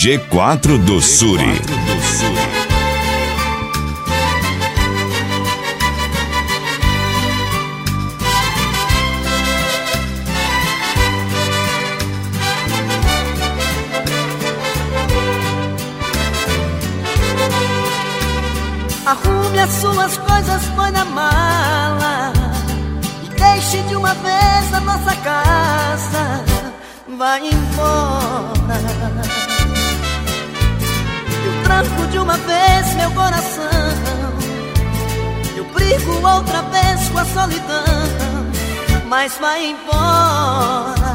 G4 do Suri. Arrume as suas coisas, põe na mala e deixe de uma vez a nossa casa. Vai embora. Eu tranco de uma vez meu coração. Eu brigo outra vez com a solidão. Mas vai embora.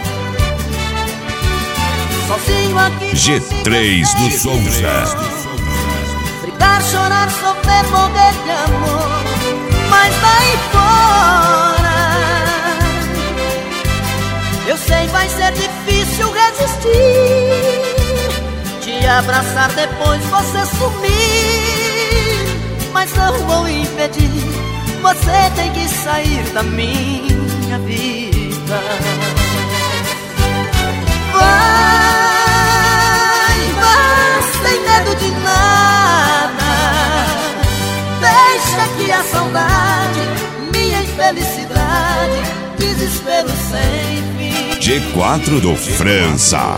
Sozinho aqui G3 do Souza. Brigar, chorar, sofrer, morrer de amor, mas vai embora. Eu sei, vai ser difícil resistir, te abraçar depois você sumir, mas não vou impedir, você tem que sair da minha vida. Vai, sem medo de nada, deixa que a saudade, minha infelicidade, desespero sem fim. G4 do França.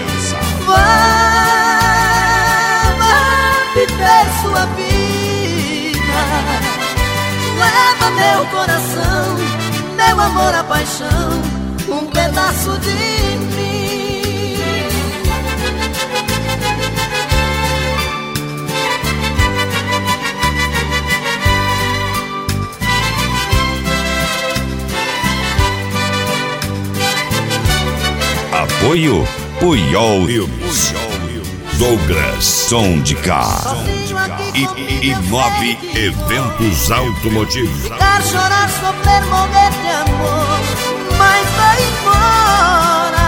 Vai viver sua vida, leva meu coração, meu amor, a paixão, um pedaço de mim. Apoio Puyol Filmes, Douglas Som de Cá e 9 Eventos Automotivos. Ficar, chorar, sofrer, morrer de amor, mas vai embora.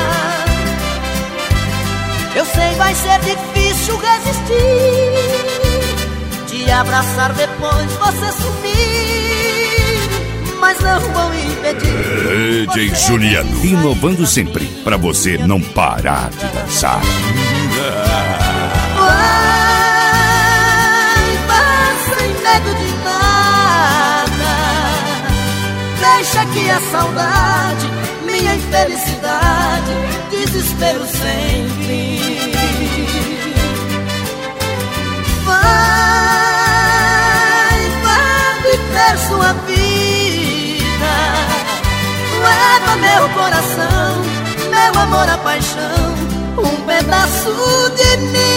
Eu sei, vai ser difícil resistir, te abraçar depois você sumir, mas não vou impedir. DJ Juliano, inovando sempre, pra você não parar de dançar. Vai sem medo de nada, deixa que a saudade, minha infelicidade, desespero sem fim. Vai viver sua vida, leva meu coração, meu amor, a paixão, um pedaço de mim.